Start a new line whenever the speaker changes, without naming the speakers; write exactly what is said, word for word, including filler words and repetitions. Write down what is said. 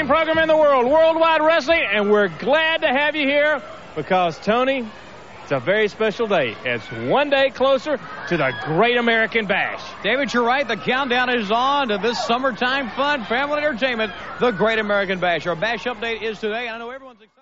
program in the world, Worldwide Wrestling, and we're glad to have you here because, Tony, it's a very special day. It's one day closer to the Great American Bash.
David, you're right. The countdown is on to this summertime fun, family entertainment, the Great American Bash. Our Bash update is today, and I know everyone's excited.